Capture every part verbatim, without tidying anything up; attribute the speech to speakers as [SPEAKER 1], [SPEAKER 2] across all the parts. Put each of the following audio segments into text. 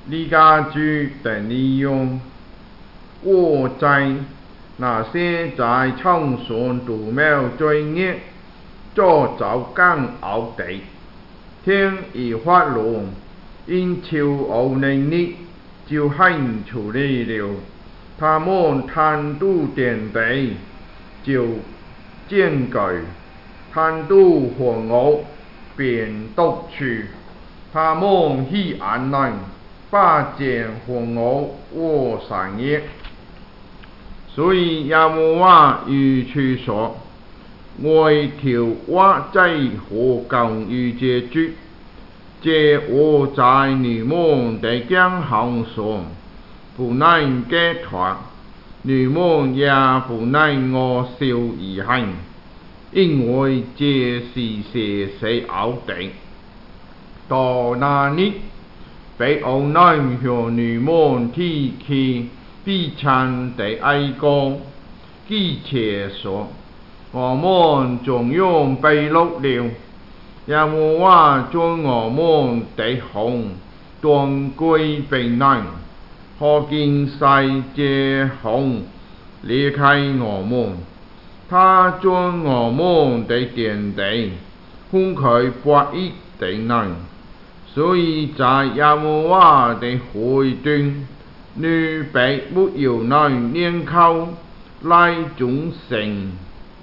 [SPEAKER 1] 离家居等利用。我在那些在场上都没有罪孽，做走更傲地，天已发落，因超傲能力就很处理了。他们贪妒天地，就见改；贪妒狂傲，便夺取。他们喜安宁，把见狂傲我善业。所以耶和华如此说：我条我在何更于这主？这我在你们的讲行上不能解脱，你们也不能我笑而行，因为这是邪是奥的。到那日，被我能向你们提起必称的哀歌，记且说：我们终用被掳了。耶和华将我们的红端归平安，可见世界红离开我们。他将我们的田地分开不一定能，所以在耶和华的会中，你被没有能念口来忠诚。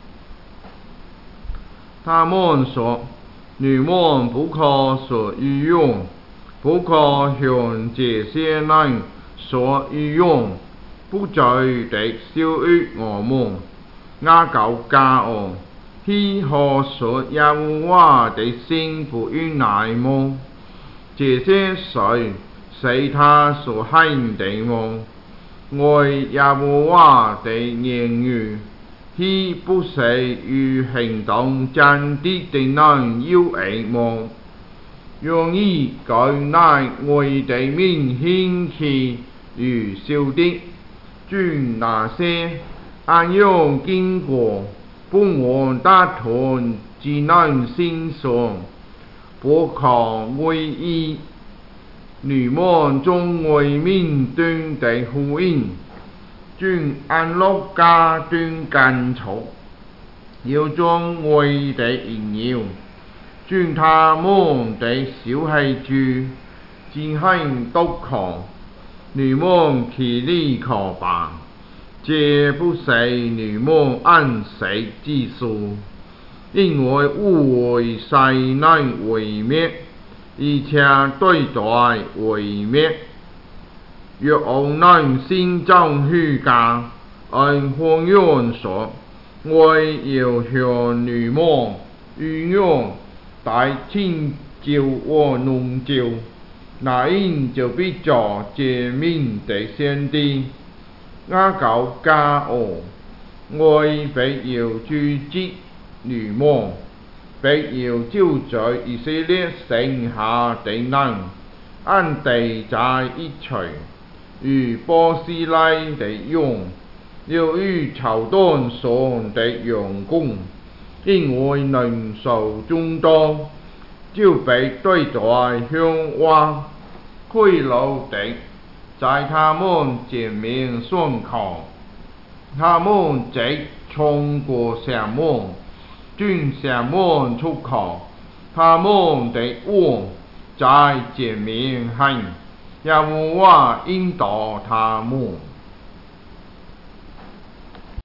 [SPEAKER 1] 他们说：你们不可说愚用，不可向这些人说愚用，不再地羞辱我们。阿狗家哦，希何说耶和华的心不与乃么？这些事是他所行的么？为耶和华的言语，岂不是与行动真的的人有异么？容易改乃为的名兴起与修的，据那些安用经过不忘打团之人心上，不可为意。你们中为民端的呼应，均安乐家端干草，要将为的引诱，均他们的小孩子进行督抗，你们其力可拔，这不是你们安息之数，因为污秽世难毁灭，而且对待毁灭。若我能心中虚假，按方言说，我要向你们运用大清酒和浓酒，那因就必做这名的先知。阿狗家哦，我必要阻止你们，必要招在以色列剩下的人，按地在一处，如波斯拉的羊，又如草垛上的羊公，因为人数众多，就被对待向外贿赂的，在他们前面宣告，他们即冲过城门，进城门出口，他们的王在前面行，耶和华引导他们。